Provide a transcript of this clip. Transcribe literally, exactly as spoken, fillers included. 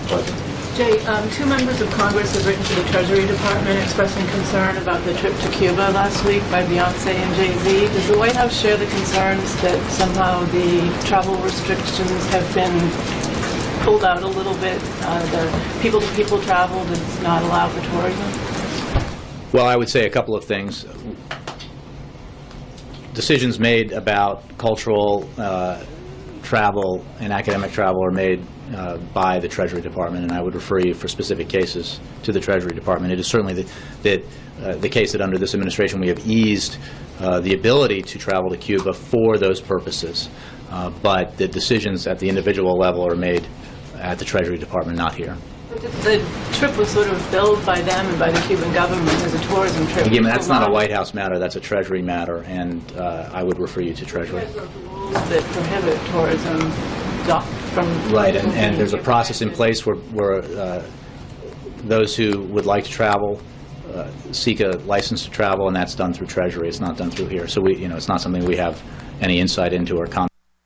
Jay, um, two members of Congress have written to the Treasury Department expressing concern about the trip to Cuba last week by Beyonce and Jay-Z. Does the White House share the concerns that somehow the travel restrictions have been pulled out a little bit? Uh, the people-to-people travel does not allow for tourism? Well, I would say a couple of things. Decisions made about cultural uh, travel and academic travel are made uh, by the Treasury Department, and I would refer you for specific cases to the Treasury Department. It is certainly the, that, uh, the case that under this administration we have eased uh, the ability to travel to Cuba for those purposes, uh, but the decisions at the individual level are made at the Treasury Department, not here. The trip was sort of billed by them and by the Cuban government as a tourism trip. Again, that's not a White House matter, that's a Treasury matter, and uh, I would refer you to Treasury. Rules that prohibit tourism from... Right, and, and there's a process in place where, where uh, those who would like to travel uh, seek a license to travel, and that's done through Treasury. It's not done through here. So we, you know, it's not something we have any insight into or comment.